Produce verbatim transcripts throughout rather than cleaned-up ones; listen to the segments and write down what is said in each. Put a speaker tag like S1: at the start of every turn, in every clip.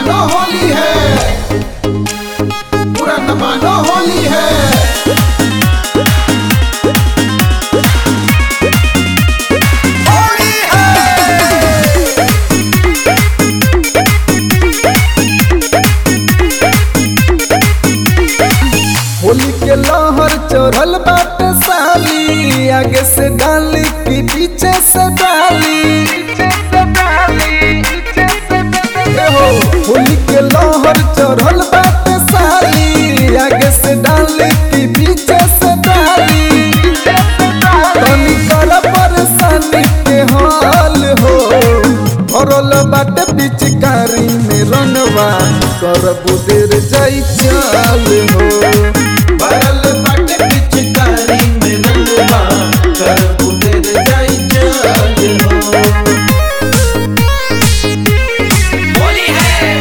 S1: मानो होली है, बुरा न मानो होली है। होली के लहर चढ़ल बाटे साली, आगे से डाली की पीछे से डाली। हो होली के लहर चढ़ल बाटे साली, आगे से डाली की पीछे से डाली। तनी कर परेशानी के हाल हो, भरल बाटे पिचकारी में रंगवा, कर बुदेर जाई चाल हो। भरल बाटे पिचकारी में रंगवा, कर बुदेर जाई चाल हो।
S2: होली है,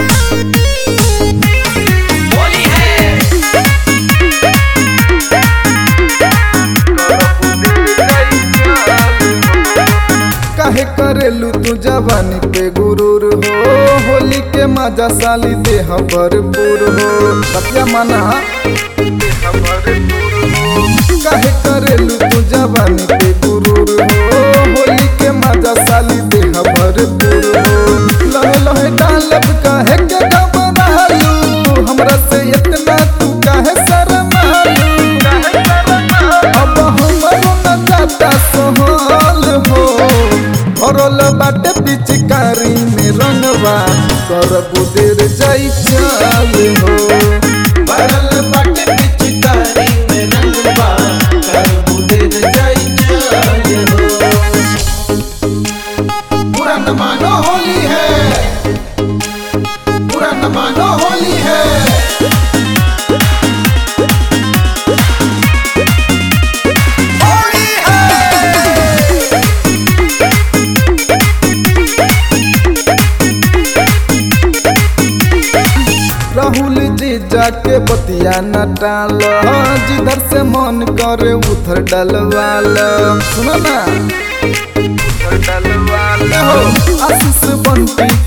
S2: होली है।
S1: काहे करेलू तू जवानी पे गुरूर हो, होली के मजा साली देह भरपूर हो। सत्या मना देह भरपूर हो, काहे करेलू तू जवानी पे गुरूर हो, होली के मजा साली देह भरपूर हो। लहे लहे डालब काहे के घबरालू, हमरा से इतना तू काहे शर्मालू। अब हमरो न जाता सोहल हो, भरल बाटे पिचकारी में रंगवा, कर बुदेर जाई चाल हो। भरल बाटे पिचकारी में रंगवा, कर बुदेर जाई चाल हो। बुरा न मानो होली है, बुरा न मानो होली है। राहुल जी जाके बतिया न टाल, जिधर से मन करे उधर डलवाल। सुनो ना उधर डलवाल हो, आशीष बंटी